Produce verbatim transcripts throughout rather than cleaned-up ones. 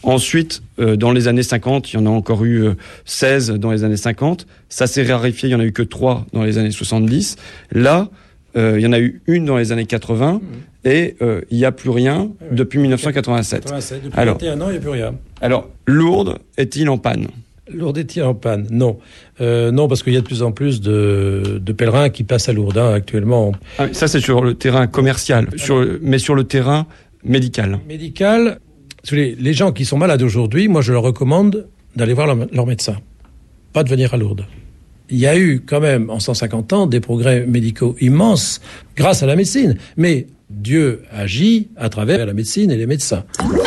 Ensuite, euh, dans les années cinquante, il y en a encore eu euh, seize dans les années cinquante. Ça s'est raréfié, il y en a eu que trois dans les années soixante-dix. Là, euh, il y en a eu une dans les années quatre-vingts mmh. et euh, il n'y a plus rien oui. depuis dix-neuf cent quatre-vingt-sept. quatre-vingt-sept. Depuis alors, vingt et un ans, il n'y a plus rien. Alors, Lourdes est-il en panne ? Lourdes est-il en panne ? Non. Euh, non, parce qu'il y a de plus en plus de, de pèlerins qui passent à Lourdes hein, actuellement. Ah, ça, c'est sur le terrain commercial, sur, mais sur le terrain médical. Médical, les, les gens qui sont malades aujourd'hui, moi, je leur recommande d'aller voir leur, leur médecin, pas de venir à Lourdes. Il y a eu quand même, en cent cinquante ans, des progrès médicaux immenses grâce à la médecine. Mais Dieu agit à travers la médecine et les médecins.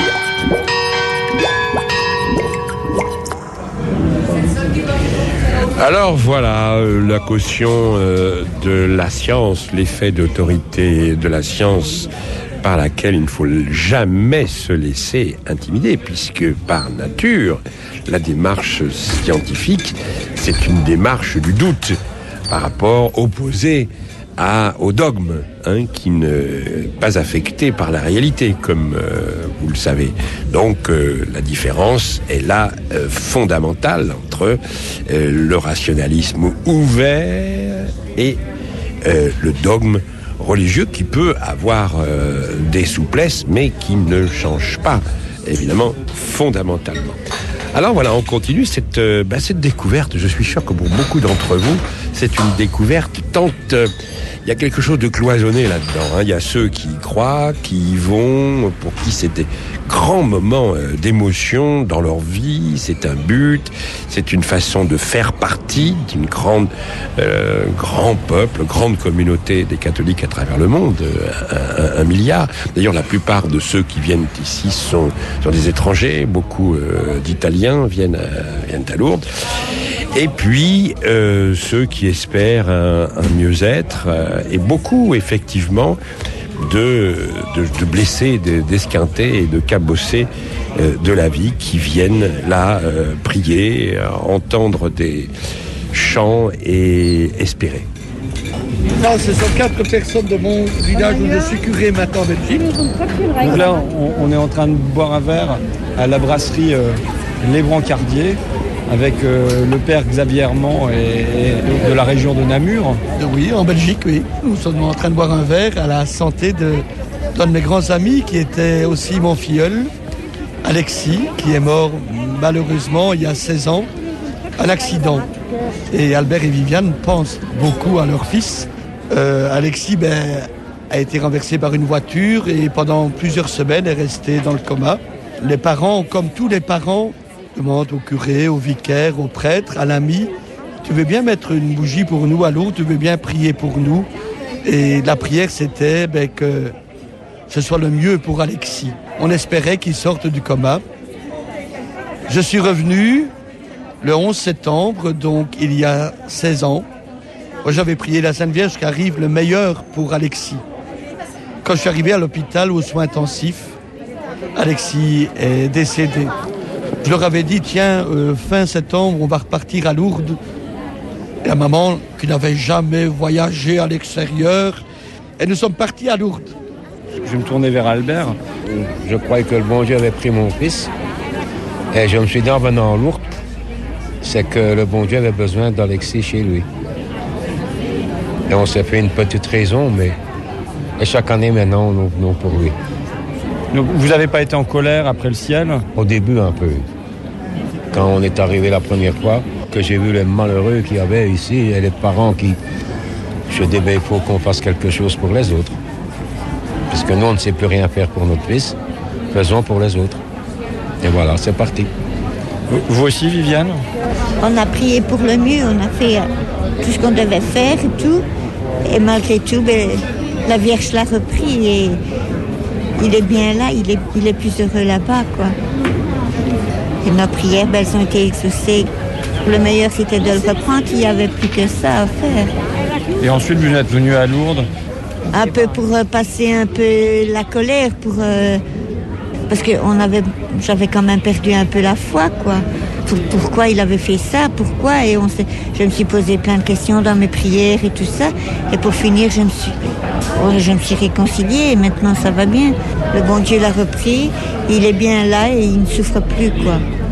Alors voilà, euh, la caution euh, de la science, l'effet d'autorité de la science par laquelle il ne faut jamais se laisser intimider, puisque par nature, la démarche scientifique, c'est une démarche du doute par rapport opposé à, au dogme, hein, qui n'est pas affecté par la réalité, comme euh, vous le savez. Donc euh, la différence est là euh, fondamentale entre euh, le rationalisme ouvert et euh, le dogme religieux qui peut avoir euh, des souplesses, mais qui ne change pas, évidemment, fondamentalement. Alors voilà, on continue cette, euh, bah, cette découverte. Je suis sûr que pour beaucoup d'entre vous, c'est une découverte tant... Euh, il y a quelque chose de cloisonné là-dedans. Hein. Il y a ceux qui y croient, qui y vont, pour qui c'est des grands moments euh, d'émotion dans leur vie. C'est un but, c'est une façon de faire partie d'une grande, euh, grand peuple, grande communauté des catholiques à travers le monde, un, un, un milliard. D'ailleurs, la plupart de ceux qui viennent ici sont, sont des étrangers. Beaucoup euh, d'Italiens viennent à, viennent à Lourdes. Et puis, euh, ceux qui espèrent un, un mieux-être, euh, et beaucoup, effectivement, de, de, de blessés, de, d'esquintés et de cabossés euh, de la vie qui viennent là euh, prier, euh, entendre des chants et espérer. Là, ce sont quatre personnes de mon village où je suis curé maintenant en Belgique. Donc là, on, on est en train de boire un verre à la brasserie euh, Les Brancardiers, avec euh, le père Xavier Herman et, et de la région de Namur. Oui, en Belgique, oui. Nous sommes en train de boire un verre à la santé de, d'un de mes grands amis qui était aussi mon filleul, Alexis, qui est mort malheureusement il y a seize ans, à l'accident. Et Albert et Viviane pensent beaucoup à leur fils. Euh, Alexis ben, a été renversé par une voiture et pendant plusieurs semaines est resté dans le coma. Les parents, comme tous les parents, demande au curé, au vicaire, au prêtre, à l'ami, tu veux bien mettre une bougie pour nous à Lourdes, tu veux bien prier pour nous. Et la prière, c'était ben, que ce soit le mieux pour Alexis. On espérait qu'il sorte du coma. Je suis revenu le onze septembre, donc il y a seize ans. Moi, j'avais prié la Sainte Vierge qu'arrive le meilleur pour Alexis. Quand je suis arrivé à l'hôpital aux soins intensifs, Alexis est décédé. Je leur avais dit, tiens, euh, fin septembre, on va repartir à Lourdes. Et la maman, qui n'avait jamais voyagé à l'extérieur, et nous sommes partis à Lourdes. Je vais me tourner vers Albert. Je croyais que le bon Dieu avait pris mon fils. Et je me suis dit, en venant à Lourdes, c'est que le bon Dieu avait besoin d'Alexis chez lui. Et on s'est fait une petite raison, mais et chaque année maintenant, nous venons pour lui. Donc, vous n'avez pas été en colère après le ciel ? Au début, un peu. Quand on est arrivé la première fois, que j'ai vu les malheureux qu'il y avait ici, et les parents qui... Je dis, ben, il faut qu'on fasse quelque chose pour les autres. Puisque nous, on ne sait plus rien faire pour notre fils, faisons pour les autres. Et voilà, c'est parti. Vous aussi, Viviane ? On a prié pour le mieux, on a fait tout ce qu'on devait faire et tout. Et malgré tout, ben, la Vierge l'a repris et il est bien là, il est, il est plus heureux là-bas, quoi. Et nos prières, ben, elles ont été exaucées. Le meilleur, c'était de le reprendre, il n'y avait plus que ça à faire. Et ensuite, vous êtes venu à Lourdes ? Un peu pour euh, passer un peu la colère, pour euh, Parce que on avait, j'avais quand même perdu un peu la foi, quoi. Pour, pourquoi il avait fait ça, pourquoi, et on s'est, je me suis posé plein de questions dans mes prières et tout ça. Et pour finir, je me suis, je me suis réconciliée et maintenant ça va bien. Le bon Dieu l'a repris, il est bien là et il ne souffre plus, quoi.